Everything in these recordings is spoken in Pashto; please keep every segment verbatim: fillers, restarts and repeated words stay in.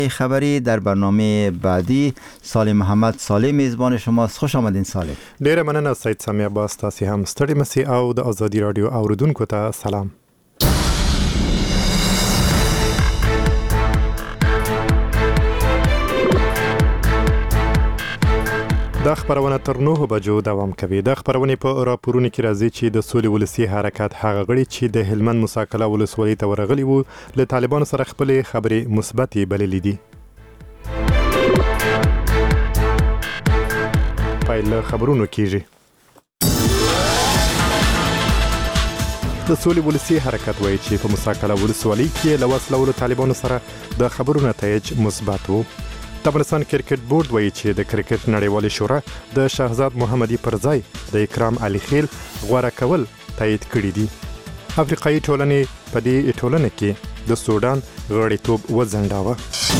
خبری در برنامه بعدی سالم محمد سالم میزبان شماست. خوش آمدین سالم. ډیره مننه سید سامی عباس، تاسو هم ستړي مسي او د آزادي رادیو اوریدونکو ته سلام. د خبرونه تر نوو بجو دوام کوي. د خبرونه په راپورونو کې راځي چې د سولې ولسی حرکت هغه غړي چې د هلمند مساکله ولسوالۍ ته ورغلي وو له طالبانو سره خپل خبرې مثبتې بللې دي. پایله خبرونو کېږي. د سولې ولسی حرکت وایي چې په مساکله ولسوالۍ کې له وسلو طالبانو سره د خبرو نتایج مثبت وو. د افغانستان کرکټ بورډ وایي چې د کرکټ نړیوالې شورا د شهزاد محمدي پر ځای د اکرام علي خیل غوره کول تایید کړي دي. افریقایي ټولنې په دې ټولنه کې د سودان غړیتوب وځنډاوه.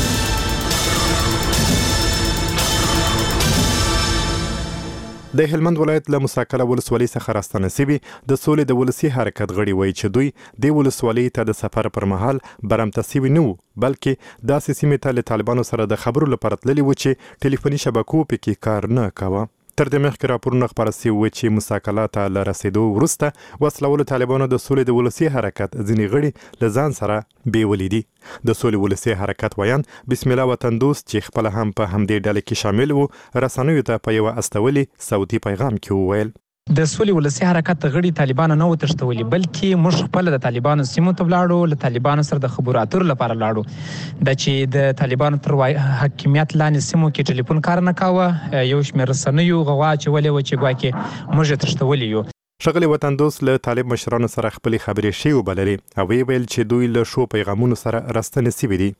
د هلمند ولایت له مساکله ولسوالۍ څخه راستنه سوي د سولې د ولسی حرکت غړي وایي چې دوی د ولسوالۍ ته د سفر پر مهال برمته سوي نه وو، بلکې داسې سیمې ته له طالبانو سره د خبرو لپاره تللي وو چې ټلیفوني شبکو پکې کار نه کاوه. تر دې مخکې راپورونه خپاره سوي وو چې مساکله ته له رسېدو وروسته وسلوالو طالبانو د سولې د ولسی حرکت ځینې غړي له ځان سره بیولي دي. د سولې ولسی حرکت ویان بسم الله وطن دوست چې خپل هم په همدې ډلې کې شامل وو رسنیو ته په یو استولي صوتي پیغام کې وویل د سولې ولسی حرکت غړي طالبانو نه وتښتولي، بلکې موږ خپل د طالبانو سیمو ته ولاړو، له طالبانو سره د خبرو اترو لپاره لاړو. د چې د طالبانو تر حاکمیت لاندې سیمو کې ټلیفون کار نه کاوه، یو شمېر رسنیو غوا اچولې وه چې ګواکې موږ یې تښتولي یو. ښاغلي وطن دوست له طالب مشرانو سره خپلې خبرې شوې وبللې او ویې ویل چې دوی له شو پیغامونو سره راستنې سوي دي.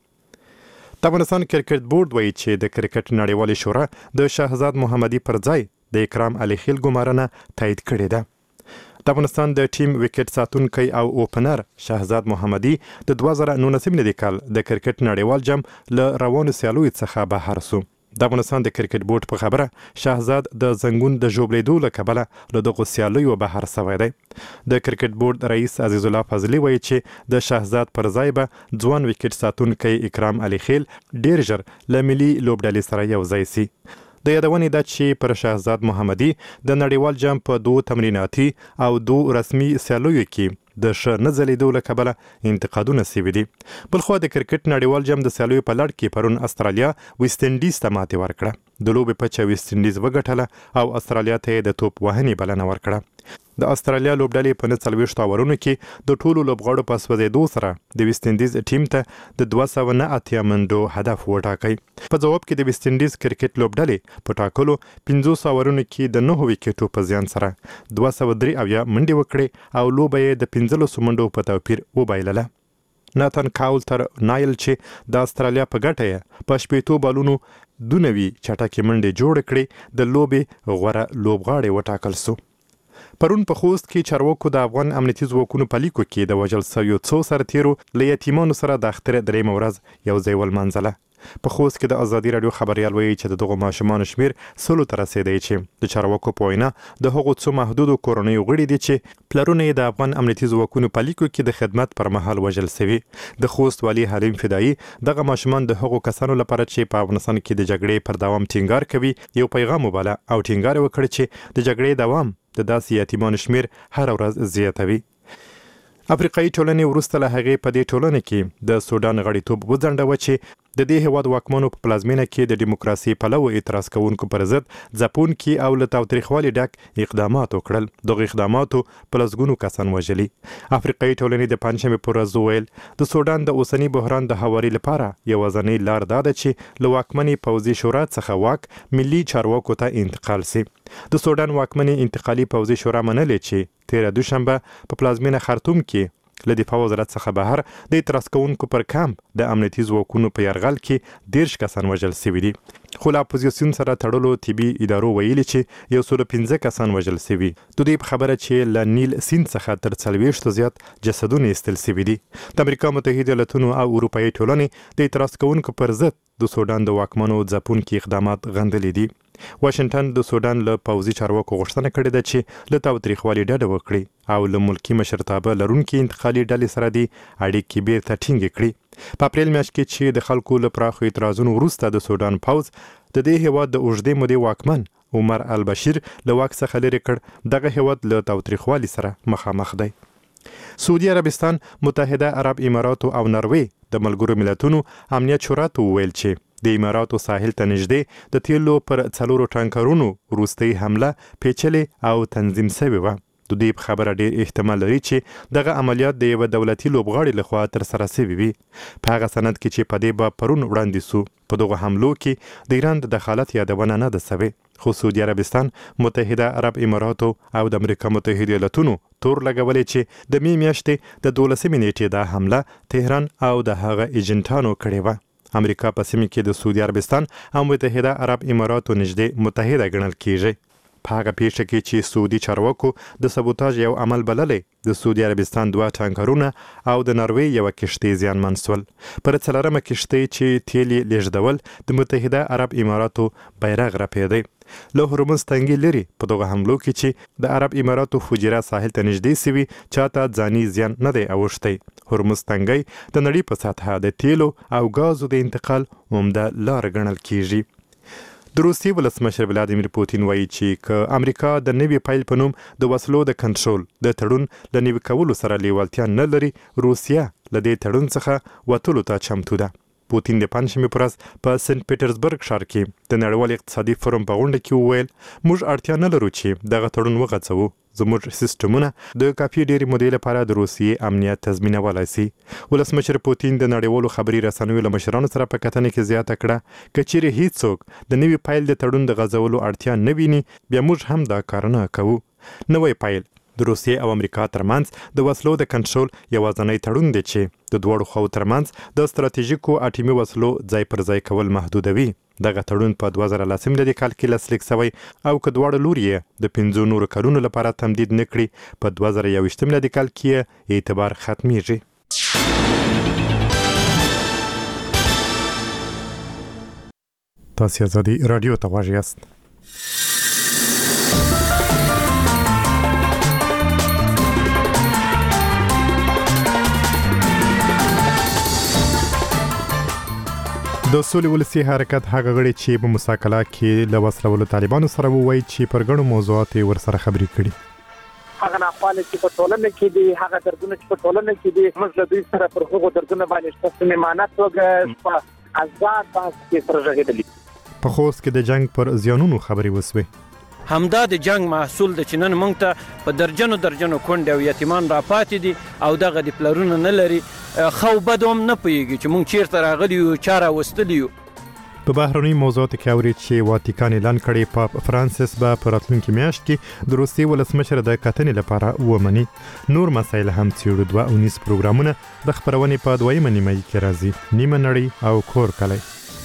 د افغانستان کرکټ بورډ وایي چې د کرکټ نړیوالې شورا د شهزاد محمدي پر ځای د اکرام علي خیل ګمارنه تایید کړې ده. د افغانستان د ټیم وکټ ساتونکی او اوپنر شهزاد محمدي د دوه زره نولسم میلادي کال د کرکټ نړیوال جام له روانو سیالیو څخه بهر سو. د افغانستان د کرکټ بورډ په خبره شهزاد د زنګون د ژوبلېدو له کبله له دغو سیالیو بهر سوی دی. د کرکټ بورډ رئیس عزیز الله فضلي وایي چې د شهزاد پر ځای به ځوان وکټ ساتونکی اکرام علي خیل ډیر ژر له ملي لوبډلې سره یو ځای سي. د یادونې ده چې پر شهزاد محمدي د نړیوال جام په دوه تمریناتي او دوه رسمي سیالیو کې د ښه نه ځلېدو له کبله انتقادونه سوي دي. بلخوا د کرکټ نړیوال جام د سیالیو په لړ کې پرون استرالیا ویسټ انډیز ته ماتې ورکړه. د لوبې پچه ویسټ انډیز وګټله او استرالیا ته یې د توپ وهنې بلنه ورکړه. د استرالیا لوبډلې په نه څلوېښتو اورونو کې د ټولو لوبغاړو په سوځېدو سره د ویسټ انډیز ټیم ته د دوه سوه نه اتیا منډو هدف وټاکی. په ځواب کې د ویسټ انډیز کرکټ لوبډلې په ټاکلو پنځوسو اورونو کې د نهو ویکټو په زیان سره دوه سوه درې اویا منډې وکړې او لوبه یې د پنځلسو منډو په توپیر وبایلله. ناتان کاول تر نایل چې د استرالیا په ګټه یې په شپېتو بالونو دونوي چټکې منډې جوړې کړې د لوبې غوره لوبغاړی وټاکل سو. پرون په خوست کې چارواکو د افغان امنیتي ځواکونو په لیکو کې د وژل سویو څو سرتیرو له یتیمانو سره د اختر درېیمه ورځ یو ځای ولمانځله. په خوست کې د آزادي راډیو خبریال وایي چې د دغو ماشومانو شمیر سلو ته رسېدی چې د چارواکو په وینا د هغو څو محدودو کورنیو غړي دي چې پلرونه یې د افغان امنیتي ځواکونو په لیکو کې د خدمت پر مهال وژل سوي. د خوست والي حلیم فدایي دغه ماشومان د هغو کسانو لپاره چې په افغانستان کې د جګړې پر دوام ټینګار کوي یو پیغام وباله او ټینګار وکړ چې د جګړې دوام د داسې یتیمانو شمیر هر ورځ زیاتوي. افریقایي ټولنې وروسته له هغې په دې ټولنه کې د سودان غړیتوب وځنډوه چې د دې هیواد واکمنو په پلازمینه کې د ډیموکراسي پلوه اعتراض کوونکو پر ضد ځپونکي او له تاوتریخوالي ډک اقدامات وکړل. دغه اقداماتو په لسګونو کسان وژلي. افریقایي ټولنې د پنجشنبې په ورځ وویل د سودان د اوسني بحران د هواري لپاره یوازینۍ لار دا ده چې له واکمنې پوځي شورا څخه واک ملي چارواکو ته انتقال سي. د سودان واکمنې انتقالي پوځي شورا منلې چې تیره دوشنبه په پلازمینه خرطوم کې له دفاع وزارت څخه بهر د اعتراض کوونکو پر کمپ د امنیتي ځواکونو په یرغل کې دېرش کسان وژل سوي دي. خو له اپوزیسیون سره تړلو طبي ادارو ویلي چې یو سل پنځه کسان وژل سوي. د دوی په خبره چې له نیل سیند څخه تر څلوېښتو زیات جسدونه ایستل سوي دي. د امریکا متحده ایالتونو او اروپایي ټولنې د اعتراض کوونکو پر ضد د سودان د واکمنو ځپونکي اقدامات غندلي دي. واشنگټن د سودان له پوځي چارواکو غوښتنه کړې ده چې له تاوتریخوالي ډډه وکړي او له ملکي مشرتابه لرونکي انتقالي ډلې سره د اړیکې بیرته ټینګې کړي. په اپریل میاشت کې چې د خلکو له پراخو اعتراضونو وروسته د سودان پوځ د دې هیواد د اوږدې مودې واکمن عمر البشیر له واک څخه لرې کړ، دغه هیواد له تاوتریخوالي سره مخامخ دی. سعودي عربستان، متحده عرب اماراتو او نروې د ملګرو ملتونو امنیت شورا ته وویل چې د اماراتو ساحل ته نږدې د تیلو پر څلورو ټانکرونو وروستۍ حمله پیچلې او تنظیم شوې وه. د دې په خبره ډېر احتمال لري چې دغه عملیات د یوه دولتي لوبغاړي لخوا ترسره شوي وي. په هغه سند کې چې په دې باب پرون وړاندې سو، په دغه حملو کې د ایران د دخالت یادونه نه ده شوې، خو سعودي عربستان، متحده عرب اماراتو او د امریکا متحده ایالتونو تور لګولې چې د می میاشتې د دولسمې نیټې دا حمله تهران او د هغه ایجنټانو کړې وه. امریکا په سیمه کې د سعودي عربستان او متحده عرب اماراتو نږدې متحده ګڼل کیږي. په هغه پیښه کې چې سعودي چارواکو د سبوتاژ یو عمل بللی، د سعودي عربستان دوه ټانکرونه او د نروې یوه کښتۍ زیانمن سول. پر څلورمه کښتۍ چې تیل یې لیږدول د متحده عرب اماراتو بیرغ رپېدی. له هرمز تنګي لري په دغه حملو کې چې د عرب اماراتو فجیره ساحل ته نږدې سوي چاته ځاني زیان نه دی اوښتی. هرمز تنګی د نړۍ په سطحه د تیلو او غازو د انتقال عمده لار ګڼل کیږي. د روسیې ولسمشر ولادیمیر پوتین وایي چې که امریکا د نوي پیل په نوم د وسلو د کنټرول د تړون له نوي کولو سره لیوالتیا نه لري، روسیه له دې تړون څخه وتلو ته چمتو ده. پوتین د پنجشنبې په ورځ په سنت پیټرزبرګ ښار کې د نړیوال اقتصادي فورم په غونډه کې وویل، موږ اړتیا نه لرو چې دغه تړون وغځوو، زموږ سیستمونه د کافي ډېرې مودې لپاره د روسیې امنیت تضمینولی سي. ولسمشر پوتین د نړیوالو خبري رسنیو له مشرانو سره په کتنه کې زیاته کړه، که چیرې هیڅوک د نوي پیل د تړون د غځولو اړتیا نه ویني، بیا موږ هم دا کارونه کوو. نوی پیل د روسیې او امریکا ترمنځ د وسلو د کنټرول یوازینی تړون دی چې د دواړو خواو ترمنځ د ستراتیژیکو اټومي وسلو ځای پر ځای کول محدودوي. دغه تړون په دوه زره لسم کال کې لاسلیک شوی او که دواړه لوري یې د پنځو نورو کلونو لپاره تمدید نه کړي، په دوه زره یوویشتم کال کې اعتبار ختمیږي. تاسو آزادي رادیو ته غواړئ یاست. د سولې ولسي حرکت هغه غړي چې په مساکله کې له وسلوالو طالبانو سره ووایي چې پر ګڼو موضوعاتو یې ورسره خبرې کړي. هغه ناخواله چې په ټولنه کې دي، هغه دردونه چې په ټولنه کې دي، موږ له دوی سره پر هغو دردونه باندې په صمیمانه توګه په آزاد بحث کې سره غږېدلي. په خوست کې د جنگ پر زیانونو خبرې وسوې. همدا د جنگ محصول د چنن مونږ ته په درجنو درجنو کونډې او یتیمان را پاتې دي او دغه د پلرونه نه لري، خو بدوم نه پوهېږي چې مونږ چیرته راغلي یو، چا راوستلي یو. په بهرنۍ موضوعاتو کې اوري چې واتیکان اعلان کړی پاپ فرانسیس به په راتلونکي میاشت کې د روسیې ولسمشر د کتنې لپاره ومني. نور مسایل هم څېړو. دوه اونیز پروګرامونه د خپرونې په دویمه نیمایي کې راځي. نیمه نړۍ او کور کلی.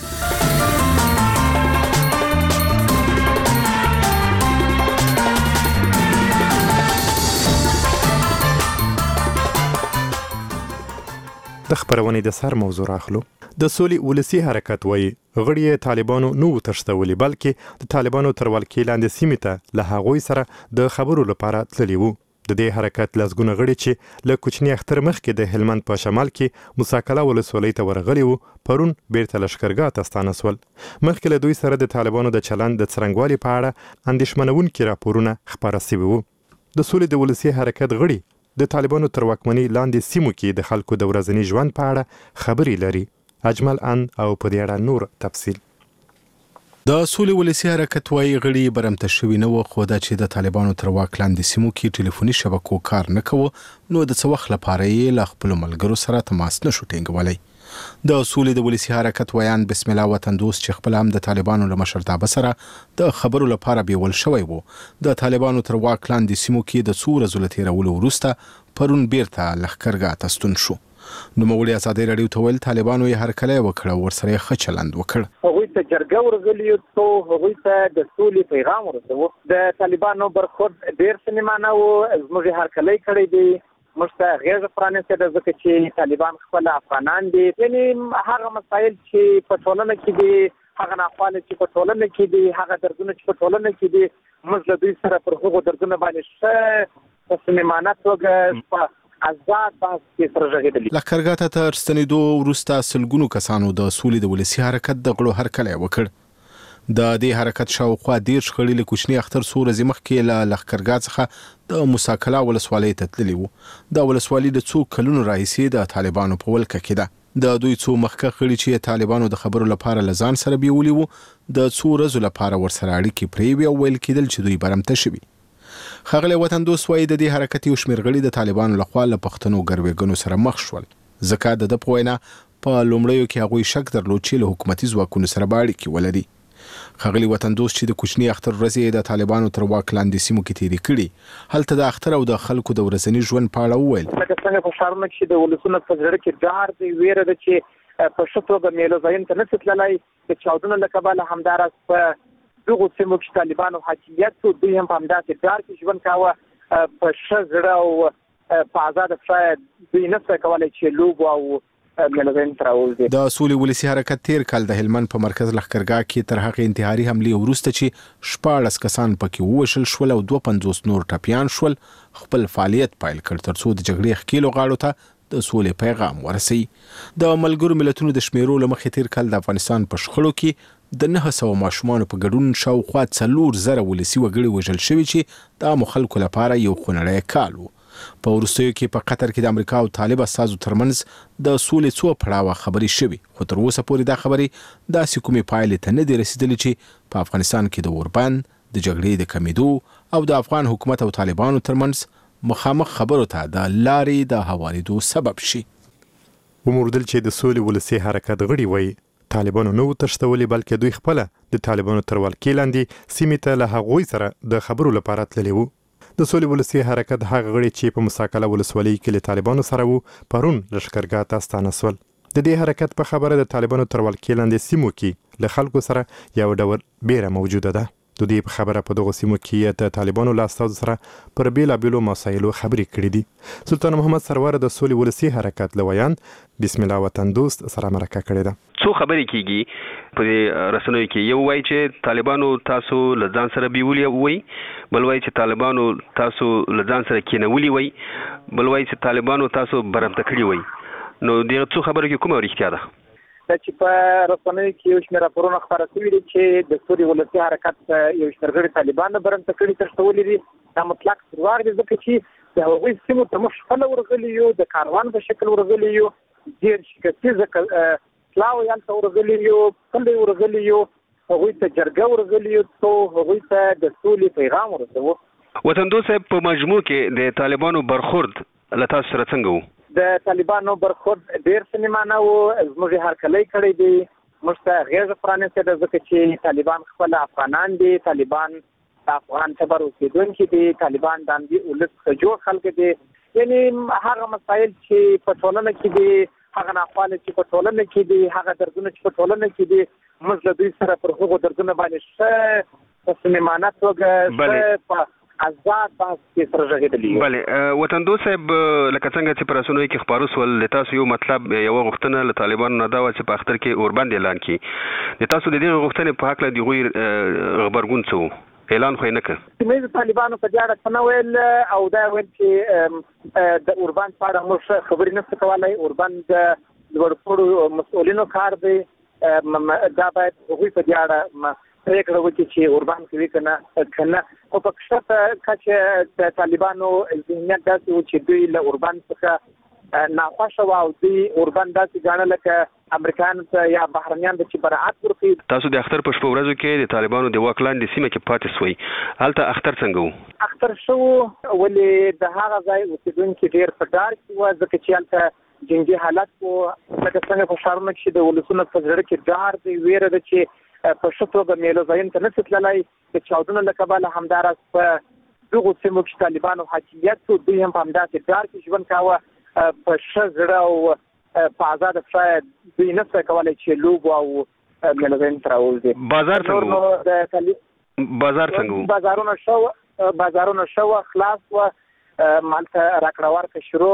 د خبرونې د سر موضوع راخلو. د سولې ولسي حرکت وایي غړي یې طالبانو نو تښتولي، بلکې د طالبانو تر ولکې لاندې سیمې ته له هغوی سره د خبرو لپاره تللي وو. د دې حرکت لسګونه غړي چې له کوچني اختر مخکې د هلمند په شمال کې مساکله ولسوالۍ ته ورغلي وو، پرون بیرته لښکرګاه ته ستانه سول. مخکې له دوی سره د طالبانو د چلند د څرنګوالي په اړه اندېښمنونکي راپورونه خپاره سوي وو. د سولې د ولسي حرکت غړي د طالبانو تر واکمنۍ لاندې سیمو کې د خلکو د ورځني ژوند په اړه خبرې لري. اجمل ان او په دې اړه نور تفصیل. د سولې ولسي حرکت وایي غړي برمته شوي نه وو، خو دا چې د طالبانو تر واک لاندې سیمو کې ټلیفوني شبکو کار نه کوو، نو د څه وخت لپاره یې له خپلو ملګرو سره تماس نشو ټینګولی. د سولې د ولسي حرکت ویان بسم الله وطن دوست چې خپل هم د طالبانو له مشرتابه سره د خبرو لپاره بیول شوی وو، د طالبانو تر واک لاندې سیمو کې د څو ورځو له تېرولو وروسته پرون بیرته لښکرګاه ته ستون شو. نوموړي ازادي راډیو ته ویل طالبانو یې هرکلی وکړ او ورسره یې ښه چلند وکړ. هغوی ته جرګه ورغلي څو هغوی ته د سولې پیغام ورسوو. د طالبانو برخورد ډېر صمیمانه و، زموږ یې هرکلی کړی دی، موږ ته غېږه پرانیستې ده ځکه چې طالبان خپل افغانان دي. یعنې هغه مسایل چې په ټولنه کې دي، هغه ناخواله چې په ټولنه کې دي، هغه دردونه چې په ټولنه کې دي، موږ له دوی سره پر هغو دردونه باندې ښه په صمیمانه توګه په آزاد بحث کې سره غږېدلي. لښکرګاه ته تر ستنېدو وروسته سلګونو کسانو د سولې د ولسي حرکت د غړو هرکلی وکړ. د دې حرکت شاوخوا دېرش غړي له کوچني اختر څو ورځې مخکې له لښکرګاه څخه د موساکلا ولسوالۍ ته تللي وو. دا ولسوالي د څو کلونو راهیسې د طالبانو په ولکه کې ده. د دوی څو مخکښ غړي چې طالبانو د خبرو لپاره له ځان سره بیولي وو د څو ورځو لپاره ورسره اړیکې پرې وې او ویل کېدل چې دوی برمته شوي. ښاغلی وطن دوست وایي د دې حرکت یو شمېر غړي د طالبانو لخوا له پښتنو ګروېږنو سره مخ شول، ځکه د ده په وینا په لومړیو کې هغوی شک درلود چې له حکومتي ځواکونو سره به اړیکې ولري. ښاغلي وطن دوست چې د کوچني اختر ورځې د طالبانو تر واک لاندې سیمو کې تېرې کړي، هلته د اختر او د خلکو د ورځني ژوند په اړه وویل. لکه څنګه په ښارونو کې د ولسونو په زړه کې ډار دی، ویره ده چې په ښه توګه میلو ځایونو ته نشي تللی. د چاودنو له کبله همداراز په دغو سیمو کې طالبانو حاکمیت و، دوی هم په همداسې ډار کې ژوند کاوه. په ښه زړه او په ازاده پښه دوی نشي کولی چې لوبو او د سولې ولسي حرکت تیر کال د هلمند په مرکز لښکرګاه کې تر هغې انتحاري حملې وروسته چې شپاړس کسان پکې ووژل شول او دوه پنځوس نور ټپیان شول، خپل فعالیت پیل کړ تر څو د جګړې ښکېلو غاړو ته د سولې پیغام ورسوي. د ملګرو ملتونو د شمیرو له مخې تیر کال د افغانستان په شخړو کې د نهه سوه ماشومانو په ګډون شاوخوا څلور زره ولسي وګړي وژل شوي چې د عامو خلکو لپاره یو خونړی کال و. په وروستیو کې په قطر کې د امریکا او طالب استازو ترمنځ د سولې څو پړاوه خبرې شوي، خو تر اوسه پورې دا خبرې داسې کومې پایلې ته نه دي رسېدلې چې په افغانستان کې د اوربند د جګړې د کمیدو او د افغان حکومت او طالبانو ترمنځ مخامخ خبرو ته د لارې د هوارېدو سبب شي. وموردل چې د سولې ولسي حرکت غړي وایي طالبانو نه و تښتولي، بلکې دوی خپله د طالبانو تر ولکې لاندې سیمې ته له هغوی سره د خبرو لپاره تللي وو. د سولې ولسي حرکت هغه غړي چې په موساکلا ولسوالۍ کې له طالبانو سره وو پرون لښکرګاه ته ستانه سول. د دې حرکت په خبره د طالبانو تر ولکې لاندې سیمو کې له خلکو سره یو ډول بیره موجوده ده. د دې په خبره په دغو سیمو کې د طالبانو له استازو سره پر بېلابېلو مسایلو خبرې کړې دي. سلطان محمد سرور د سولې ولسي حرکت له ویان بسم الله وطن دوست سره مرکه کړې ده. څو خبرې کیږي په رسنیو کې، یو وایي چې طالبانو تاسو له ځان سره بیولي وایي، بل وایي چې طالبانو تاسو له ځان سره کېنولي وایي، بل وایي چې طالبانو تاسو برمته کړي وایي. نو دغه څو خبرو کې کومه رښتیا ده؟ دا چې په رسنیو کې یو شمېر راپورونه خپاره شوي دي چې د سولې ولسي حرکت یو شمېر غړي طالبان برمته کړي تښتولي دي، دا مطلق درواغ دي، ځکه چې د هغوی سیمو ته موږ خپله ورغلي یو، د کاروان په شکل ورغلي یو، دېرش کسیزه پلاوی هلته ورغلي یو، پلی ورغلي یو، هغوی ته جرګه ورغلي یو څو هغوی ته د سولې پیغام ورسوو. وطندوست صاحب په مجموع کې د طالبانو برخورد له تاسو سره څنګه و؟ د طالبانو برخورد ډېر سنیمانه و، زموږ هرکلی کړی دی، موږ ته غېږه پرانیستې ده، ځکه چې طالبان خپل افغانان دي، طالبان د افغان تبر اوسېدونکي دي، طالبان د همدې ولس څخه جوړ خلک دي. یعنې هغه مسایل چې په ټولنه کې دي، هغه ناخواله چې په ټولنه کې دي، هغه دردونه چې په ټولنه کې دي، موږ له دوی سره پر هغو دردونه باندې ښه په سنیمانه توګه ښه په آزاد بحث کې سره غږېدلي یو. بله وطندوست صاحب، لکه څنګه چې په رسنیو کې خپاره سول، د تاسو یو مطلب یوه غوښتنه له طالبانو نه دا وه چې په اختر کې اوربند اعلان کړي. د تاسو د دغې غوښتنې په هکله د هغوی غبرګون څه و؟ اعلان خو یې نه کړ. سیمه د طالبانو په دې اړه څه نه ویل او دا ویل چې د اوربند په اړه موږ خبرې نه شو کولی. اوربند د لوړپوړو مسؤلینو کار دی، دا باید هغوی په دې اړه پرېکړه وکړي چې اوربند کوي که نه که نه. خو په کښته کچه د طالبانو ذهنیت داسې و چې دوی له اوربند څخه ناخوښه وه او دوی اوربند داسې ګاڼه لکه امریکایانو ته یا بهرنیانو ته چې براعت ورکوي. تاسو د اختر په شپو ورځو کې د طالبانو د واک لاندې سیمه کې پاتې سوئ، هلته اختر څنګه و؟ اختر ښه و، ولې د هغه ځای اوسېدونکي ډېر په ډار کې وه، ځکه چې هلته جنګي حالت و. لکه څنګه په ښارونو کې د ولسونو په زړه کې ډار دی، ویره ده چې په ښه توګه میلو ځایونو ته نشي تللی. د چاودنو له کبله همداراز په دغو سیمو کې طالبانو حاکمیت و، دوی هم په همداسې ډار کې ژوند کاوه. په ښه زړه او په ازاده پښه دوی نشي کولی چې لوبو او میلو ځایونو ته راووځي. بازار څنګه و؟ بازار څنګه و؟ بازارونه ښه وه، بازارونه ښه وه، خلاص وه، مالته راکړه ورکړه شروع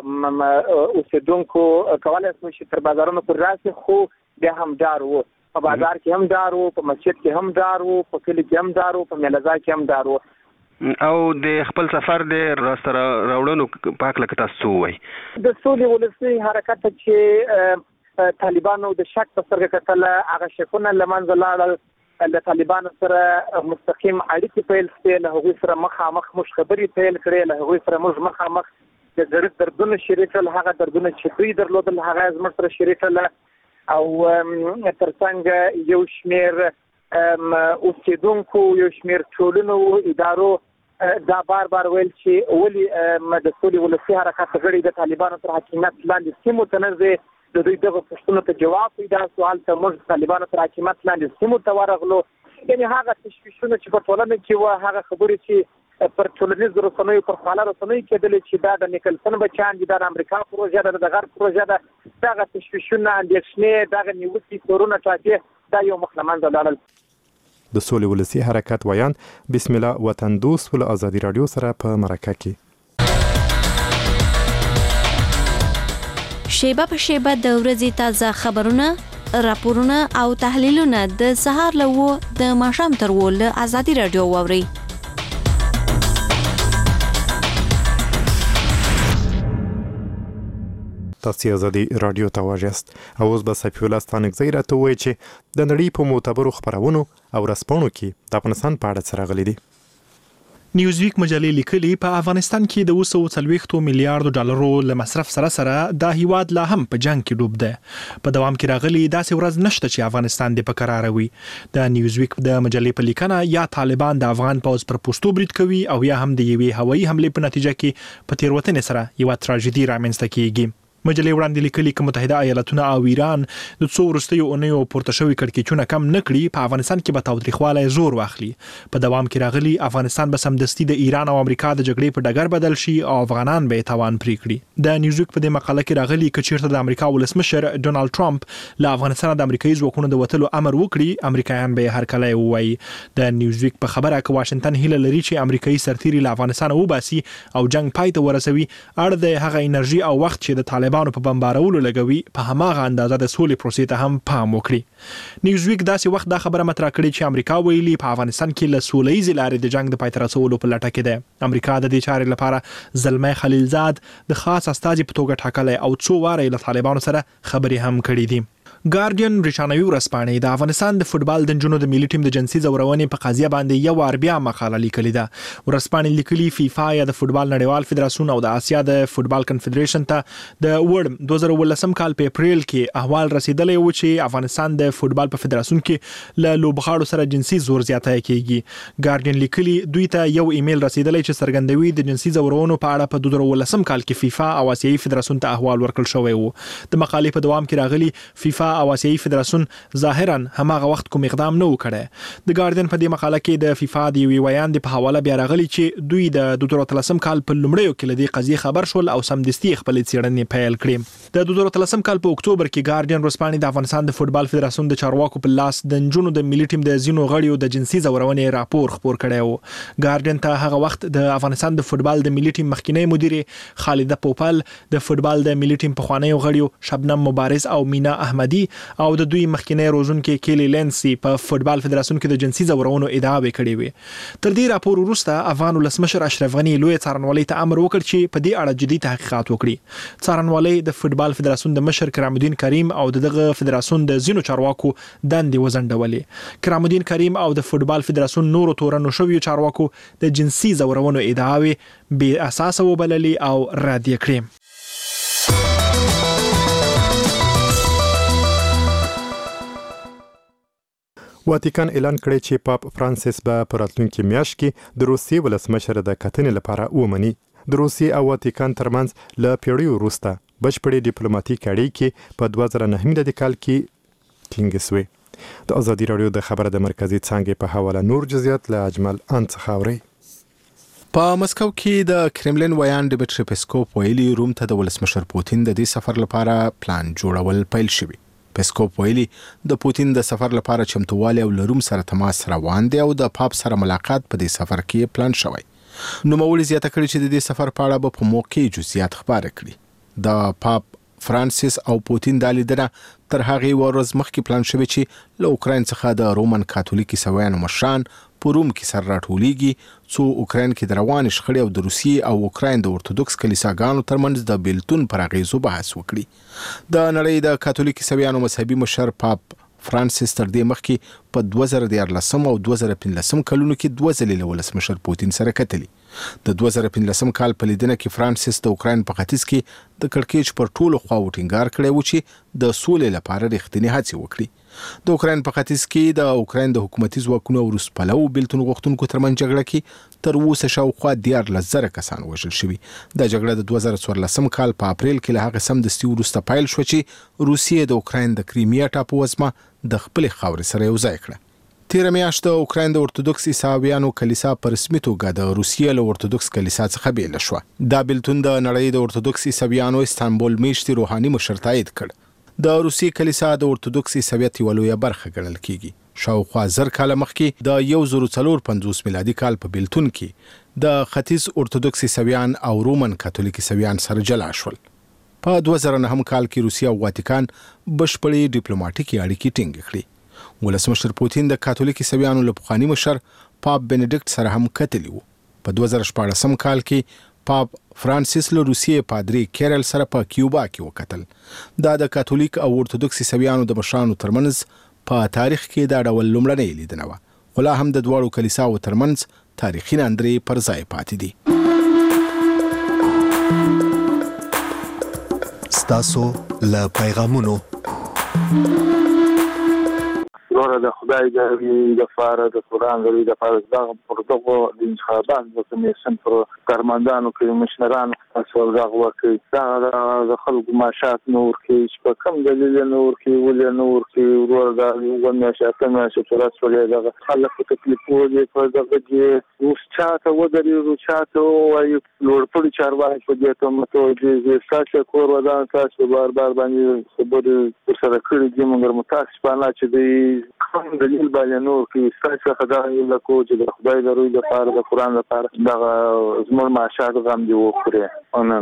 وه، اوسېدونکو کولی شو چې تر بازارونو پورې راسي، خو بیا هم ډار و. په بازار کې هم ډار و، په مسجد کې هم ډار و، په کلي کې هم ډار و، په میله ځای کې هم ډار و. او د خپل سفر د راستره راوړنو په حق لکه تاسو وایي د سولې ولسي حرکت چې طالبانو د شک په سترګه کتل هغه شکونه لمنځه لاړل د طالبانو سره مستقیم اړیکې پیل کړې له هغوی سره مخامخ موږ خبرې پیل کړې له هغوی سره موږ مخامخ د زړه دردونه شریک کړل هغه دردونه چې دوی درلودل هغه زموږ سره شریک کړل او ترڅنګ یو شمېر اوسېدونکو یو شمېر ټولنو ادارو دا بار بار ویل چې ولې د سولې ولسي حرکت غړي د طالبانو تر حاکمیت لاندې سیمو ته نه ځي د دوی دغه پوښتنو ته جواب پیدا سوال ته موږ طالبانو تر حاکمیت لاندې سیمو ته ورغلو یعنې هغه تشویشونه چې په ټولنه کې وه هغه خبرې چې پر ټولنیزو رسنیو پر خواله رسنیو کېدلې چې دا د نیکلسن بچیان دي دا د امریکا پروژه ده د غرب پروژه ده دغه تشویشونه اندېښنې دغه نیوکې تورونه ټاکې دا یو مخ له منځه لاړل د سولې ولسي حرکت ویان بسم الله وطن دوست ول ازادي رادیو سره په مرکه کې شیبه په شیبه د ورځې تازه خبرونه راپورونه او تحلیلونه د سهار له و د ماښام تر و له ازادي رادیو واوري تاسو ازادي رادیو ته واجست او اوس به صفي الله ستانګزی راته وایي چې د نړۍ په معتبرو خبرونو او رسپانو کې د افغانستان په اړه څه راغلي دي نیوزویک مجلې لیکلي په افغانستان کې د اوسو څلوېښتو میلیارډو ډالرو له مصرف سره سره دا هیواد لا هم په جنگ کې ډوب دی په دوام کې راغلي داسې ورځ نشته چې افغانستان دې په قرار وي د نیوزویک د مجلې په لیکنه یا طالبان د افغان پوز پر پوسټو برید کوي او یا هم د یوې هوایي حملې په نتیجه کې په تیروتنې سره یو تراژیدي رامنځته کیږي مجلې وړاندې لیکلي چې متحده ایالاتونه او ایران د څو وروستیو اونیو پورته شوي کړکېچونه کم نه کړي په افغانستان کې به تاوتریخوالی زور واخلي په دوام کې راغلي افغانستان به سمدستي د ایران او امریکا د جګړې په ډګر بدل شي او افغانان به یې تاوان پرې کړي د نیوزویک په دې مقاله کې راغلي که چیرته د امریکا ولسمشر ډونالډ ټرمپ له افغانستانه د امریکایي ځواکونو د وتلو امر وکړي امریکایان به یې هرکلی ووایي د نیوزویک په خبره که واشنګټن هیله لري چې امریکایي سرتیري له افغانستانه وباسي او جنگ پای ته ورسوي اړ د هغه انرژي او وخت چې د طالبانو په بمبارولو لګوي په هماغه اندازه د سولې پروسې ته هم پام وکړي نیوزویک داسې وخت دا خبره مطرح کړې چې امریکا ویلي په افغانستان کې له سولهییزې لارې د جنگ د پای ته رسولو په لټه کې ده امریکا د دې چارې لپاره زلمی خلیلزاد د خاص استازي په توګه ټاکلی او څو واره له طالبانو سره خبرې هم کړې دي ګارډین برېټانوي ورځپاڼې د افغانستان د فوټبال د نجونو د ملي ټیم د جنسي ځورونې په قضیه باندې یو وار بیا مقاله لیکلې ده ورځپاڼې لیکلي فیفا یا د فوټبال نړیوال فدراسیون او د آسیا د فوټبال کنفدریشن ته د وړ دوه زره ولسم کال په اپریل کې احوال رسیدلی و چې افغانستان د فوټبال په فدراسیون کې له لوبغاړو سره جنسي زور زیاتی کیږي ګارډین لیکلي دوی ته یو ایمیل رسیدلی چې څرګندوي د جنسي ځورونو په اړه په دوه زره ولسم کال کې فیفا او آسیایي فدراسیون ته احوال ورکړل شوی و د مقالې په دوام کې راغلي فیفا او آسیایي فدراسیون ظاهرا هماغه وخت کوم اقدام نه وکړي د ګارډین په دې مقاله کې د فیفا د یوې ویان د په حواله بیا راغلي چې دوی د دوه زره اتلسم کال په لومړیو کې له دې قضیې خبر شول او سمدستي خپل څېړنې پیل کړې د دوه زره اتلسم کال په اکتوبر کې ګارډین ورځپاڼې د افغانستان د فوټبال فدراسیون د چارواکو په لاس د نجونو د ملي ټیم د ځینو غړیو د جنسي ځورونې راپور خپور کړی و ګارډین ته هغه وخت د افغانستان د فوټبال د ملي ټیم مخکینی مدیرې خالده پوپل د فوټبال د ملي ټیم پخوانیو غړیو شبنم مبارز او مینا احمدي او د دوی مخکینی روزونکي کیلی لینسي په فوټبال فدراسیون کې د جنسي ځورونو ادعاوې کړې وې تر دې راپور وروسته افغان ولسمشر اشرف غني لوی څارنوالۍ ته امر وکړ چې په دې اړه جدي تحقیقات وکړي څارنوالۍ د فوټبال فدراسیون د مشر کرام الدین کریم او دغه فدراسیون د ځینو چارواکو دندې وزنډولې کرام الدین کریم او د فوټبال فدراسیون نورو تورنو شویو چارواکو د جنسي ځورونو ادعاوې بې اساسه وبللې او رد یې کړې واتیکان اعلان کړی چې پاپ فرانسیس به په راتلونکي میاشت کې د روسیې ولسمشر د کتنې لپاره ومني د روسیې او واتیکان ترمنځ له پیړیو وروسته بشپړې ډیپلوماټیک اړیکې په دوه زره نهه میلادي کال کې ټینګې شوې د ازادي راډیو د خبره د مرکزي څانګې په حواله نور جزئیات له اجمل ان څخه اورئ په مسکو کې د کرملین ویان ډیمیټری پیسکوف ویلي روم ته د ولسمشر پوتین د دې سفر لپاره پلان جوړول پیل شوی پیسکوف ویلي د پوتین د سفر لپاره چمتووالی او له روم سره تماس روان دی او د پاپ سره ملاقات په دې سفر کې پلان شوی نوموړي زیاته کړې چې د دې سفر په اړه به په موقع جزئیات خبره کړي د پاپ فرانسیس او پوتین د لیدنه تر هغه ورځ مخکې پلان شوی چې له اوکراین څخه د رومن کاتولیک عیسویانو مشران په روم کې سر راټولېږي څو اوکراین کې د روانې شخړې او د روسیې او اوکراین د اورتودوکس کلیساګانو ترمنځ د بیلتون پر اغیزو بحث وکړي. د نړۍ د کاتولیک عیسویانو مذهبي مشر پاپ فرانسیس تر دې مخکې په دوه زره دیارلسم او دوه زره پنځلسم کلونو کې دوه ځلې له ولسمشر پوتین سره کتلي. د دوه زره پنځلسم کال په لیدنه کې فرانسیس د اوکراین په ختیځ کې د کړکېچ پر ټولو خواو ټینګار کړی و چې د سولې لپاره رښتینې هڅې وکړي. د اوکراین په ختیځ کې د اوکراین د حکومتي ځواکونو او روس پلو بیلتون غوښتونکو ترمنځ جګړه کې تر اوسه شاوخوا دیارلس زره کسان وژل شوي. دا جګړه د دوه زره څوارلسم کال په اپریل کې له هغه سمدستي وروسته پیل شوه چې روسیې د اوکراین د کریمیا ټاپو وزمه د خپلې خاورې سره یو ځای کړه. تیره میاشت د اوکراین د اورتودوکس عیسویانو کلیسا په رسمي توګه د روسیې له اورتودوکس کلیسا څخه بیل شوه. دا بیلتون د نړۍ د اورتودوکس عیسویانو استانبول میشتي روحاني مشر تایید کړ. د روسیې کلیسا د اورتودوکس عیسویت یوه لویه برخه ګڼل کیږي. شاوخوا زر کاله مخکې د یو زر څلور پنځوس میلادي کال په بیلتون کې د ختیځ اورتودوکس عیسویان او رومن کاتولیک عیسویان سره جلا شول. په دوه زره نهم کال کې روسیه او واتیکان بشپړې ډیپلوماټیکي اړیکې ټینګې کړې. ولسمشر پوتین د کاتولیک عیسویانو له پخواني مشر پاپ بنډیکټ سره هم کتلی و. په دوه زره شپاړسم کال کې پاپ فرانسیس له روسیې پادری کیرل سره په کیوبا کې وکتل. دا د کاتولیک او اورتودوکس عیسویانو د مشرانو ترمنځ په تاریخ کې دا ډول لومړنۍ لیدنه وه. خو لا هم د دواړو کلیساو ترمنځ تاریخي ناندرې پر ځای پاتې دي. ستاسو له پیغامونو ورته د خدای د لپاره د قرآن د لپاره د پروتوکول د انتخابات د کمیسیون پر کارمندانو کې مشرانو تاسو دغه وکړي دا د خلکو معاشات نور کې چې په کم دلیل نور کې ولې نور کې ورته یو معاشات معاشات ترڅو له خلکو تکلیفو دي په دغه کې اوس چاته ودرې او چاته وایي لوړ پړي چارواکي په دې ته متو دي چې کور ودان تاسو بار بار باندې خبرې سره کړې دي موږ متاسف باندې چې دی کوم دلیل باندې نور کې ستاسو خدای له کو چې د خدای د روی لپاره د قرآن لپاره دغه زموږ معاشات غم دی وکړي.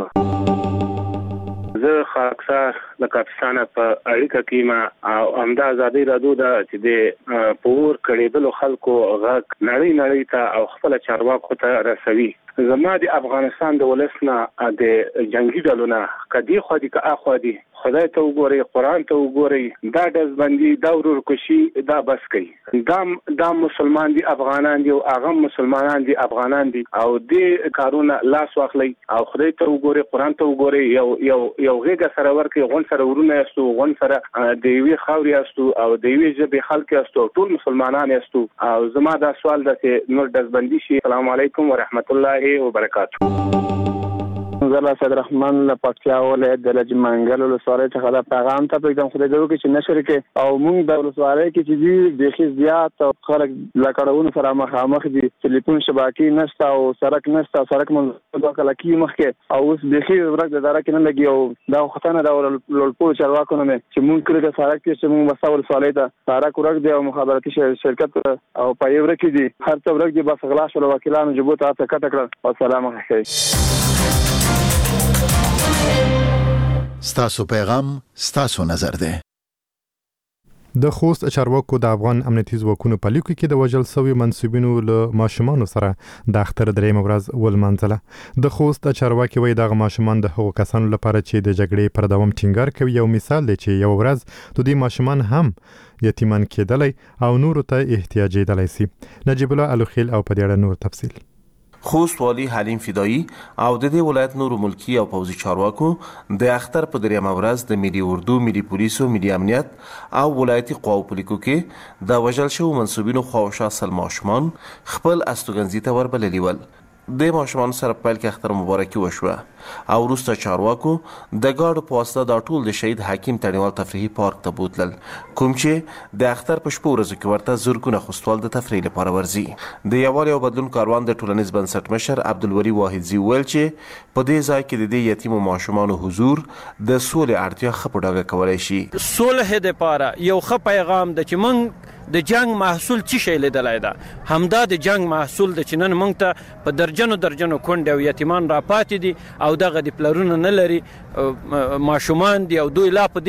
زه خاکسار د کاپستان په اړیکه کې ما او همدا ازادي رادو دا چې د پور کړيدلو خلکو غږ نړۍ نړۍ ته او خپل چارواکو ته رسوي. زما د افغانستان د ولسنا د جنگي ډلونه کدي خو دي که اخو دي خدای ته وګوري قرآن ته وګوري دا دزبندي دا ورور کوشي دا بس کوي دا دا مسلمان دي افغانان دي او هغه مسلمانان دي افغانان دي او دې کارونه لاس واخلي او خدای ته وګوري قرآن ته وګوري یو یو یو غیګه سره ورکي غون سره ورونه یاستو غون سره د یوې خاورې یاستو او د یوې ژبې خلک یاستو ټول مسلمانان یاستو او زما دا سوال ده چې نور دزبندي شي. السلام علیکم ورحمت الله وبرکاته. زلا صدر رحمان له پکتیا ولایت د لج منګل ولسوالۍ څخه دا پیغام ته پیغام خدای دې وکړي چې نشر کې او موږ د ولسوالۍ کې چې دي د زیات او خلک لکړون سره مخامخ دي ټلیفون شبکې نشته او سړک نشته سړک مونږ د کله کې مخکې او اوس د خیر ورک د دره کې نه لګي او دا ختنه دا لوړپور چارواکو نه چې موږ کړی د سړک چې موږ وسه ولسوالۍ ته سړک ورک دی او مخابراتي شرکت او پای ورک دي هر څه ورک دي بس غلا شو وکیلانو جبوت ته کټ کړ. والسلام علیکم. ستاسو پیغام ستاسو نظر ده. د خوست چارواکو د افغان امنیتي ځواکونو په لیکو کې د وژل شوي منسوبینو له ماشومانو سره د اختر درېیمه ورځ ولمانځله. د خوست چارواکي وایي دغه ماشومان د هغو کسانو لپاره چې د جګړې پر دوام ټینګار کوي یو مثال دی چې یو ورځ د دې ماشومان هم یتیمان کېدلی او نورو ته احتیاجېدلی سي. نجیب الله الوخیل او په دې اړه نور تفصیل. خوست والی حلیم فدایی او د دې ولایت نورو ملکی او پوځي چارواکو د اختر په دریمه ورځ د ملي اردو، ملي پولیسو، ملي امنیت او ولایتي قواو په لیکو کې د وژل شوو منسوبینو خواوشا سل ماشومان خپل استوګنځي ته وربللي ول. د ماشومان سره پیل کې اختر مبارکي وشوه او وروسته چارواکو د ګاډو په واسطه دا ټول د شهید حکیم تڼیوال تفریحي پارک ته بوتلل کوم چې د اختر په شپو ورځو کې ورته زرګونه خوستوال د تفریح لپاره ورځي. د یووالي او بدلون کاروان د ټولنیز بنسټ مشر عبدالوري واحدزي وویل چې په دې ځای کې د دې یتیمو ماشومانو حضور د سولې اړتیا ښه په ډاګه کولی شي. سولې دپاره یو ښه پیغام ده چې موږ د جنگ محصول څه شی لیدلی ده همدا د جنگ محصول ده چې نن موږ ته په درجنو درجنو کونډې او یتیمان راپاتې دي او دغه د پلرونه نه لري ماشومان دي او دوی لا په دې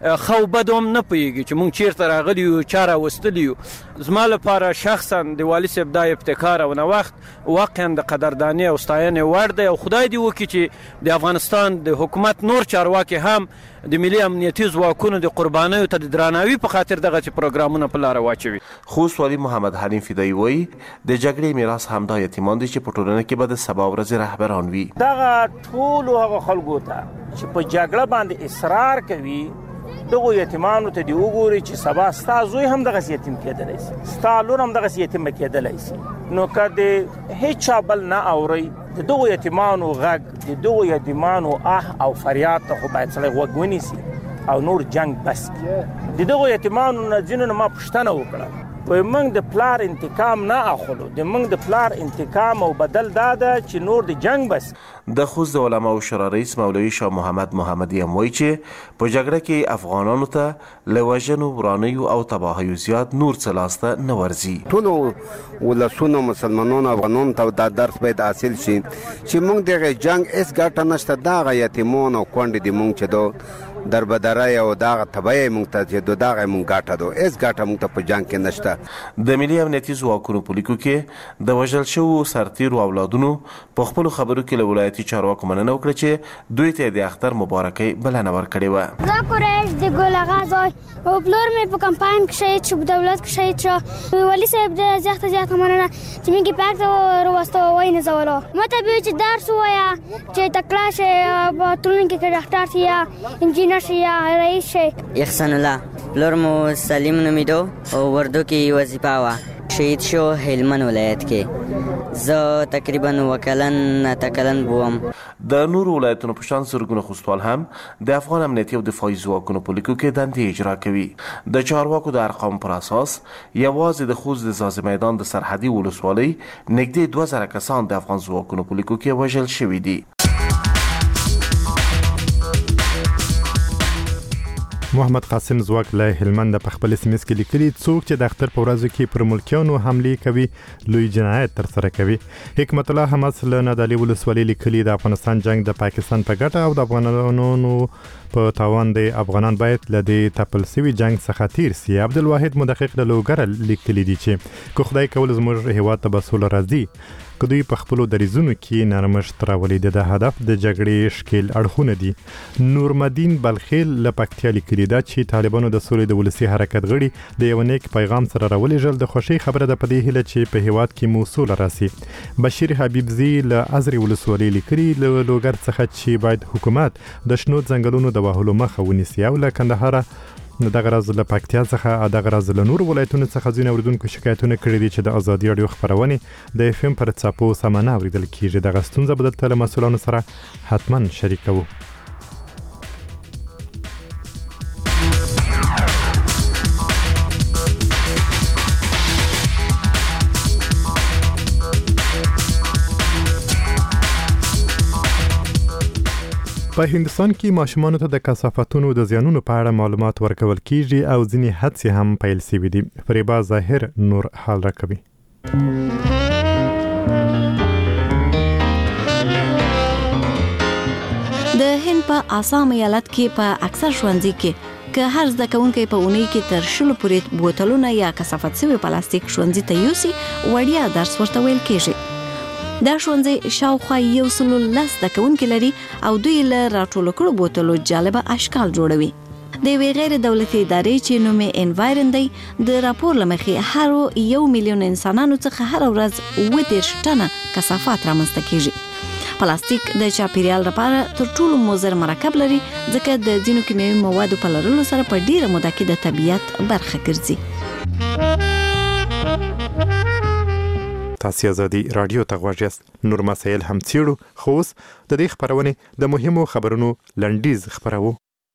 خو بد هم نه پوهېږي چې موږ چیرته راغلي یو چا راوستلي یو. زما لپاره شخصا د والي صاحب دا ابتکار او نوښت واقعا د قدردانۍ او ستاینې وړ دی او خدای دې وکړي چې د افغانستان د حکومت نور چارواکي هم د ملي امنیتي ځواکونو د قربانیو ته د درناوي په خاطر دغه پروګرامونه په لاره واچوي. خوست والي محمد حلیم فدایي وایي د جګړې میراث همدا یتیمان دي چې په ټولنه کې به د سبا ورځې رهبران وي. دغه ټولو هغه خلکو ته چې په جګړه باندې اصرار کوي دغه یتیمانو ته دی وګوري چې سبا ستا زوی هم دغه یتیم کېدلی شي، ستا لور هم دغه یتیم کېدلی شي. نو که د هیڅ چا بل نه اوري د دغه یتیمانو غږ د دغه یتیمانو آه او فریاد ته خو باید سړی غوږ ونیسي او نور جنگ بس کړي. د دغه یتیمانو نه ځینو نه ما پوښتنه وکړه وای موږ د پلار انتقام نه اخلو، د موږ د پلار انتقام او بدل دا ده چې نور د جنگ بس. د خوست د علماء شورا رئیس مولوي شاه محمد محمدي هم وایي چې په جګړه کې افغانانو ته له وژنو ورانیو او تباهیو زیات نور څه لاسته نه ورځي. ټولو ولسونو مسلمانانو افغانانو ته دا درس باید حاصل شي چې موږ دغه جنگ هیڅ ګټه نشته، دغه یتیمان او کونډې دي موږ چې دو دربدرای او دغه تبعی موږ ته چې دغه موږ ګټه دو هیڅ ګټه موږ ته په جنگ کې نشته. د ملي امنیتي ځواکونو په لیکو کې د وژل شوو سرتیرو اولادونو په خپلو خبرو کې له ولایتي چارواکو مننه وکړه چې دوی ته د اختر مبارکۍ بلنه ورکړې وه. زه قریش د ګل اغا زوی او پلور مې په کمپاین کې شهید شو، په دولت کې شهید شو. والي صاحب د زیاته زیاته مننه چې موږ پاک ته وروسته وای نه زولو مته به چې درس وایا چې تکړه شي په ټولنه کې ډاکټر شي یا انجینر شي یا رئیس شي. احسان الله پلور مو سلیم نومیدو او وردو کې وظیفه وا شهید شو هلمند ولایت کې. زه تقریبا وکلن تکلن بوم. د نور ولایتونو په شان زرګونه خوستوال هم د افغان امنیتي او دفاعي ځواکونو په لیکو کې دندې اجرا کوي. د چارواکو د ارقام پر اساس یوازې د خوست د ځاځي میدان د سرحدي ولسوالۍ نږدې دوه زره کسان د افغان ځواکونو په لیکو کې وژل شوي دي. محمد قاسم ځواک له هلمند په خپل اس ام اس کې لیکلي څوک چې د اختر په ورځو کې پر ملکیانو حملې کوي لوی جنایت ترسره کوي. حکمت الله حماس له نادعلي ولسوالۍ لیکلي د افغانستان جنگ د پاکستان په ګټه او د افغانانو په تاوان دی، افغانان باید له دې تپل سوي جنگ څخه تیر سي. عبدالواحد مدقق له لوګره لیکلي دي چې که خدای کول زموږ هیواد ته به سوله راځي که دوی په خپلو دریځونو کې نرمښت راولي. د هدف د جګړې شکیل اړخونه دي. نورمدین بلخیل له پکتیا لیکلي ده چې طالبانو د سولې د ولسي حرکت غړي د یو نیک پیغام سره راولېږل. د خوښۍ خبره ده په دې هیله چې په هیواد کې مو سوله راسي. بشیر حبیبزي له ازري ولسوالۍ لیکلي له لوګر څخه چې باید حکومت د شنو ځنګلونو د وهلو مخه ونیسي. او له کندهاره دغه راز له پکتیا څخه دغه راز له نور ولایتونو څخه ځینې اوریدونکو شکایتونه کړي دي چې د ازادي راډیو خبرونه د اف ام پر څاپو سمه نه اوریدل کیږي. دغه ستونزه به دلته له مسؤلانو سره حتما شریکوو. په هندستان کې ماشومانو ته د کثافتونو د زیانونو په اړه معلومات ورکول کیږي او ځینې هڅې هم پیل شوي دي. فریبا ظاهر نور حال راکوي. د هند په آسام ایالت کې په اکثر ښوونځي کې که هر زده کوونکی په اونۍ کې تر شلو پورې بوتلونه یا کثافت شوي پلاستیک ښوونځي ته یوسي وړیا درس ورته ویل کیږي. دا ښوونځی شاوخوا یو سلو لس زده کوونکي لري او دوی له راټولو کړو بوتلو جالبه اشکال جوړوي. د یوې غیر دولتي ادارې چې نوم یې انوایرن دی د راپور له مخې هر یو میلیون انسانانو څخه هره ورځ اووه دېرش ټنه کثافات رامنځته کیږي. پلاستیک د چاپیریال لپاره تر ټولو مضر مرکب لري ځکه د ځینو کیمیاوي موادو په لرلو سره په ډیره موده کې د طبیعت برخه ګرځي. تاسو ازادي رادیو ته غواړئ نور مسایل هم څیړو خو اوس د دې خبرونه د مهمو خبرونو لنډیز خبرو.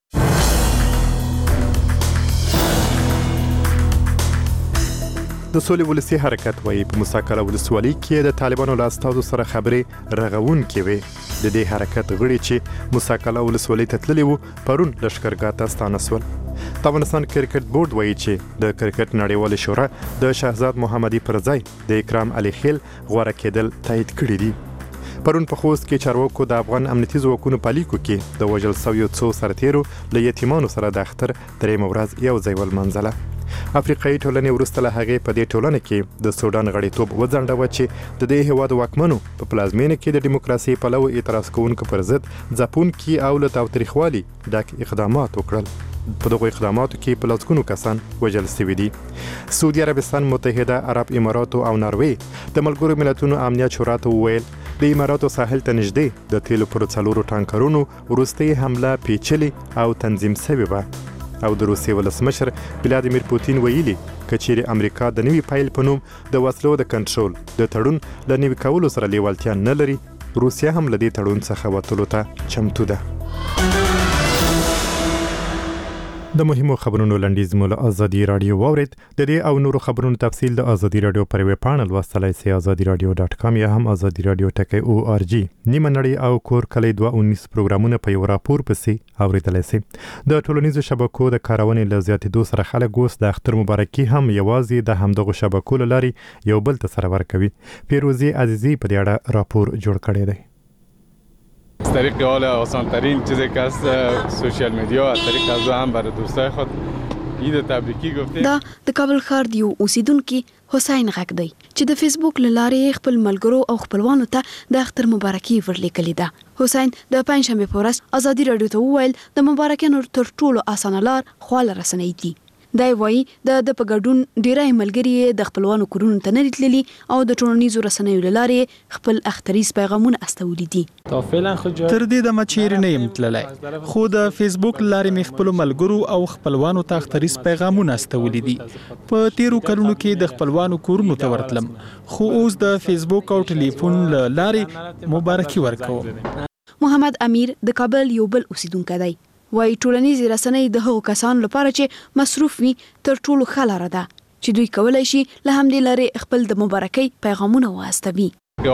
د سولې ولسي حرکت وایي په مساکله ولسوالۍ کې د طالبانو له استازو سره خبرې رغونکې وې. د دې حرکت غړي چې مساکله ولسوالۍ ته تللي وو پرون لښکرګاه ته ستانه سول. د افغانستان کرکټ بورډ وایي چې د کرکټ نړیوالې شورا د شهزاد محمدي پر ځای د اکرام علي خیل غوره کېدل تایید کړي دي. پرون په خوست کې چارواکو د افغان امنیتي ځواکونو په لیکو کې د وژل شویو څو سرتیرو له یتیمانو سره د اختر درېیمه ورځ یو ځای ولمانځله. افریقایي ټولنې وروسته له هغې په دې ټولنه کې د سودان غړیتوب وځنډوه چې د دې هېواد واکمنو په پلازمینه کې د ډیموکراسۍ پلو اعتراض کوونکو پر ضد ځپونکي او له تاوتریخوالي ډک اقدامات وکړل. په دغو اقداماتو کې په لسګونو کسان وژل شوي دي. سعودي عربستان، متحده عرب اماراتو او ناروې د ملګرو ملتونو امنیت شورا ته وویل د اماراتو ساحل ته نږدې د تیلو پر څلورو ټانکرونو وروستۍ حمله پیچلې او تنظیم شوې وه. او د روسیې ولسمشر ولادیمیر پوتین ویلي که چیرې امریکا د نوي پیل په نوم د وسلو د کنټرول د تړون له نوي کولو سره لیوالتیا نه لري، روسیه هم له دې تړون څخه وتلو ته چمتو ده. د مهمو خبرونو لنډیز مو له ازادي رادیو واورید. د دې او نورو خبرونو تفصیل د ازادي رادیو پر ویب پاڼه لوستلای شئ ازادي رادیو ډاټ کام یا هم ازادي رادیو ټکی او ار جی. نیمه نړۍ او کور کلی دوه اونیس پروګرامونه په یو راپور پسې اوریدلای شئ. د ټولنیزو شبکو د کارونې له زیاتېدو سره خلک اوس د اختر مبارکي هم یوازې د همدغو شبکو له لارې یو بل ته سره ورکوي. پیروزی عزیزی په دې اړه راپور جوړ کړی دی. از طریق حالا آسان ترین چیزی که است سوشیال میدیا، از طریق از هم برای دوستای خود عید تبریکی گفتیم. دا د کابل ښار د یو اوسیدونکي حسین غږ دی چې د فیسبوک له لارې خپل ملګرو او خپلوانو ته د اختر مبارکي ورلیکلې ده. حسین د پنځشنبې په ورځ ازادي رادیو ته وویل د مبارکیانو تر ټولو اسانه لار خواله رسنۍ دي. دا وایي د د په ګډون ډیری ملګري د خپلوانو کورونو ته نه تللي او د ټولنیزو رسنیو له لارې خپل اختریز پیغامونه استولي دي. تر دې دمه چیرې نه یم تللی، خو د فیسبوک له لارې مې خپلو ملګرو او خپلوانو ته اختریز پیغامونه استولي دي. په تیرو کلونو کې د خپلوانو کورونو ته ورتلم، خو اوس د فیسبوک او ټلیفون له لارې مبارکي ورکوم. محمد امیر د کابل یو بل اوسیدونکی دی. وای ټولنیزې رسنۍ د هغو کسانو لپاره چې مصروف وي تر ټولو ښه لاره ده چې دوی کولی شي له همدې لارې خپل د مبارکۍ پیغامونه واستوي.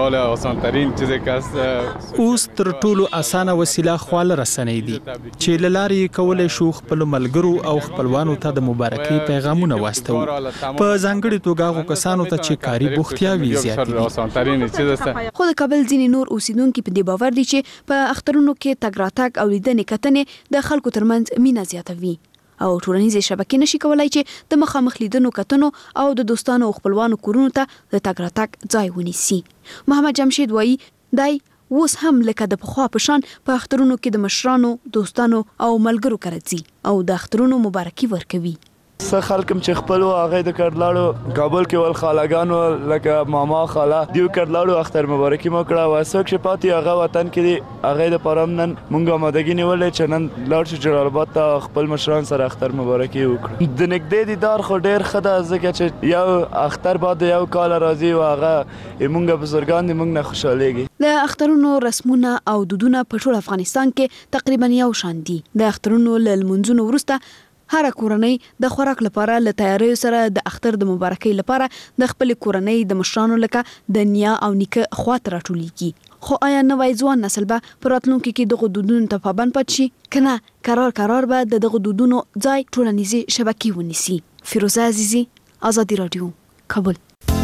اوس تر ټولو اسانه وسیله خواله رسنۍ دي چې له لارې کولی شو خپلو ملګرو او خپلوانو ته د مبارکۍ پیغامونه واستوو، په ځانګړې توګه هغو کسانو ته چې کاري بوختیاوې زیاتې دي. خو د کابل ځینې نور اوسیدونکي په دې باور دي چې په اخترونو کې تګ راتګ او لیدنې کتنې د خلکو ترمنځ مینه زیاتوي او ټولنیزې شبکې نشي کولای چې د مخامخ لیدنو کتنو او د دوستانو او خپلوانو کورونو ته د تګ راتګ ځای ونیسي. محمد جمشید وایي دای اوس هم لکه د پخوا په شان په اخترونو کې د مشرانو، دوستانو او ملګرو کره ځي او د اخترونو مبارکي ورکوي. څه خلک چې خپل هغه د کډلاړو کابل کې ول خالاګانو لکه ماما خاله دیو کډلاړو اختر مبارکي مو کړه، واسوک چې پاتې هغه وطن کې هغه د پرم نن مونږه مدګی نیولې چې نن لاړ شو جلال آباد ته خپل مشران سره اختر مبارکي وکړه. د نګدې دیدار خو ډیر خده ځکه چې یو اختر بعد یو کال راځي او هغه مونږه بزرګان دي مونږ نه خوشاليږي. د اخترونو رسمونه او دودونه په ټول افغانستان کې تقریبا یو شان دي. د اخترونو له لمونځونو وروسته هر کورنۍ د خوراک لپاره له تیاریو سره د اختر د مبارکۍ لپاره د خپل کورنۍ د مشرانو لکه د نیا او نیکه خواته راټولیږي. خو آیا نوی ځوان نسل به په راتلونکي کې دغه دودونو ته پابند پاتې شي که نه قرار قرار به د دغه دودونو ځای ټولنیزې شبکې ونیسي؟ فیروزه عزیزی، ازادي رادیو، کابل.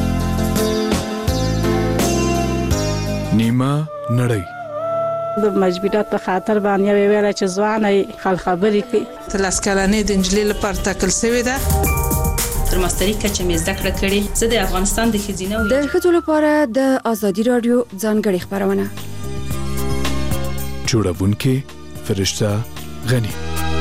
نیمه نړۍ د مجبورات په خاطر باندې ویل چې ځواني خل خبرې کوي. تلاس کلنې د انجلۍ لپاره ټاکل شوې ده. تر ماستري کچه مې زده کړه کړې. زه د افغانستان د ښځینه د ښځو لپاره د ازادي رادیو ځانګړې خبرونه جوړونکې فرشته غنی.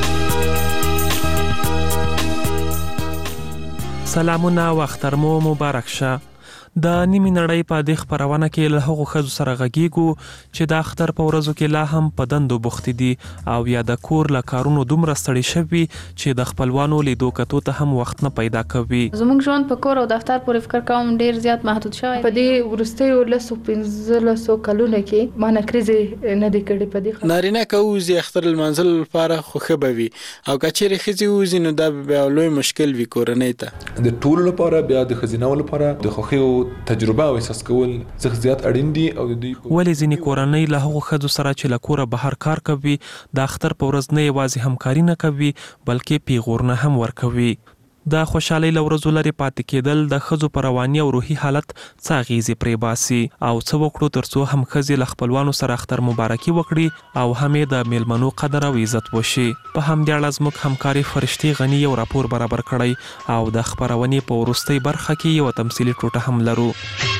سلامونه او اختر مو مبارک شه. د نیمې نړۍ په دې خپرونه کې له هغو ښځو سره غږیږو چې د اختر په ورځو کې لا هم په دندو بوختې دي او یا د کور له کارونو دومره ستړي شوي چې د خپلوانو لیدو کتو ته هم وخت نه پیدا کوي. زموږ ژوند په کور او دفتر پورې فکر کوم ډیر زیات محدود شوی. په دې وروستیو لسو پنځلسو کلونو کې ما نکریزې نه دی کړې. په دې نارینه که وځي اختر لمانځلو لپاره خو ښه به وي او که چیرې ښځې وځي نو دا بیا لوی مشکل وي کورنۍ ته. د ټولو لپاره بیا د ښځینه‌و لپاره د خوښیو تجربه او احساس کول څه زیات اړین دي او د دوی ولې ځینې کورنۍ له هغو ښځو سره چې له کوره بهر کار کوي د اختر په ورځ نه یوازې همکاري نه کوي بلکې پیغورونه هم ورکوي. د خوشحالۍ له ورځو لرې پاتې کېدل د ښځو په رواني او روحي حالت څه اغېزې پرې باسي او څه وکړو تر څو هم ښځې له خپلوانو سره اختر مبارکي وکړي او هم یې د میلمنو قدر او عزت وشي. په همدې اړه زموږ همکاري فرشتې غني یو راپور برابر کړی او د خپرونې په وروستۍ برخه کې یو تمثیلي ټوټه هم لرو.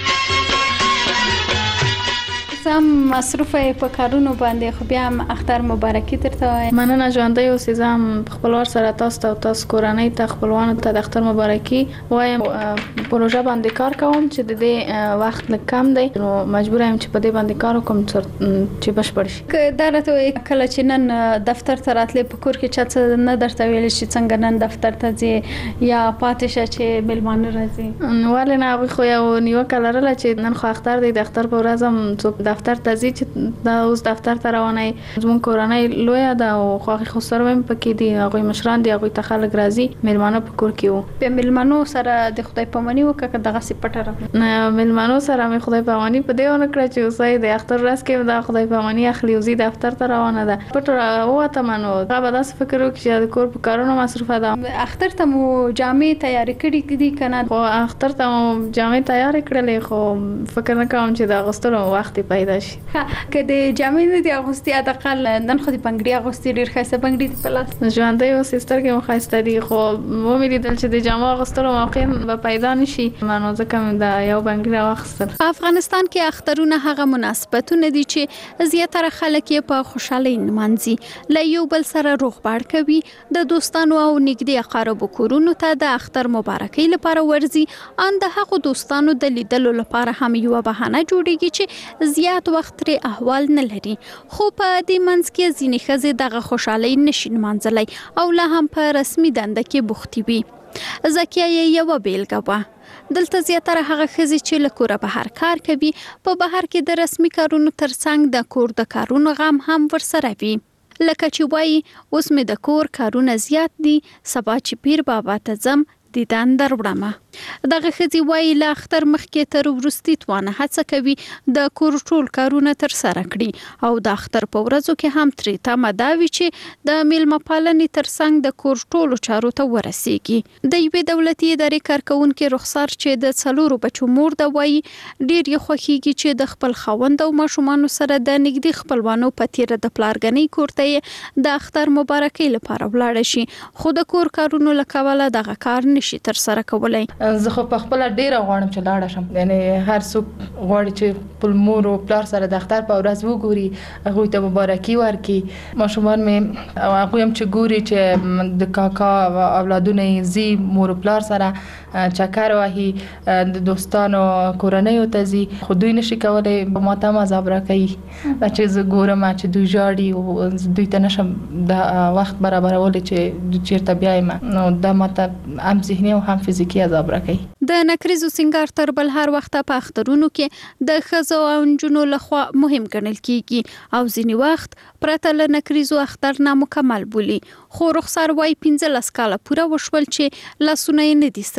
زم مصروفه په کارونو باندې خو بیا هم اختر مبارکي درته وایم. مننه ژوندی اوسئ. زه هم خپلوار سره تاسو ته او تاسو کورنۍ ته خپلوانو ته د اختر مبارکي وایم. پروژه باندې کار کوم چې د دې وخت لږ کم دی نو مجبور یم چې په دې باندې کار وکړم چې بشپړ شي. که دا راته کله چې نن دفتر ته راتلې په کور کې چا څه نه درته ویل چې څنګه نن دفتر ته ځې یا پاتې شه چې میلمانه راځي؟ ولې نه، هغوی خو یو نیوکه لرله چې نن خو اختر دی، د اختر په ورځ هم څوک دفتر ته ځي چې دا اوس دفتر ته روانه یې. زموږ کورنۍ لویه ده او خواښې خو سره هم پکې دي، هغوی مشران دي، هغوی ته خلک راځي، میلمانه په کور کې وو. بیا میلمنو سره د خدای پاماني وکړه که دغسې پټه راغله؟ نه، میلمنو سره مې خدای پاماني په دې ونه کړه چې اوس یې د اختر ورځ کې دا خدای پاماني اخلي او ځي دفتر ته روانه ده. پټه ووتم نو هغه به داسې فکر وکړي چې د کور په کارونو مصروفه ده. اختر ته مو جامې تیارې کړي دي که نه؟ خو اختر ته مو جامې تیارې کړلې خو فکر نه کوم چې د اغوستلو وخت پیدا شي. که د جامې نه دي اغوستي حداقل نن خو د بنګړي اغوستي، ډېر ښایسته بنګړي دي په لاس. ژوندی اوسې، سترګې مو ښایسته دي خو ومې لیدل چې د جامو اغوستلو موقع به پیدا نه شي نو ځکه مې د یو بنګړي واخیستل. په افغانستان کې اخترونه هغه مناسبتونه دي چې زیاتره خلک یې په خوشحالۍ نمانځي، له یو بل سره روغبړ کوي، د دوستانو او نږدې اقاربو کورونو ته د اختر مبارکۍ لپاره ورځي، ان د هغو دوستانو د لیدلو لپاره هم یوه بهانه جوړیږي چې زیات وخت ترې احوال نه لري. خو په دې منځ کې ځینې ښځې دغه خوشحالۍ نشي نمانځلی او لا هم په رسمي دنده کې بوختې وي. زکیه یې یوه بیلګه وه. دلته زیاتره هغه ښځې چې له کوره بهر کار کوي، په بهر کې د رسمي کارونو ترڅنګ د کور د کارونو غم هم ورسره وي. لکه چې وایي اوس مې د کور کارونه زیات دي، سبا چې پیر بابا ته ځم دیدن در وړمه. دغه ښځې وایي له اختر مخکې تر وروستي توانه هڅه کوي د کور ټول کارونه ترسره کړي او د اختر په ورځو کې هم ترې تمه دا وي چې د میلمه پالنې ترڅنګ د کور ټولو چارو ته ورسیږي. د یوې دولتي ادارې کارکوونکې رخسار چې د څلورو بچو مور ده وایي ډېر یې خوښیږي چې د خپل خاوند او ماشومانو سره د نږدې خپلوانو په تیره د پلارګنۍ کور ته یې د اختر مبارکۍ لپاره ولاړه شي، خو د کور کارونو له کبله دغه کار نشي ترسره کولی. زه خو په خپله ډېره غواړم چې لاړه شم، یعنې هر څوک غواړي چې خپل مور او پلار سره د اختر په ورځ وګوري، هغوی ته مبارکي ورکړي. ماشومان مې او هغوی هم چې ګوري چې د کاکا اولادونه یې ځي مور او پلار سره چکر وهي، د دوستانو کورنیو ته ځي، خو دوی نشي کولی ما ته هم عذاب راکوي چې زه ګورم چې دوی ژاړي او دوی ته نشم د وخت برابرولی چې چېرته بیایم، نو دا ما ته هم ذهني او هم فزیکي عذاب راکوي. د نکریزو سنگار تر بل هر وخت په اخترونو کې د ښځو او نجونو لخوا مهم ګڼل کیږي او ځینې وخت پرته له نکریزو اختر نامکمل بولي. خو رخسار وایي پنځلس کاله پوره وشول چې لاسونه یې نه دي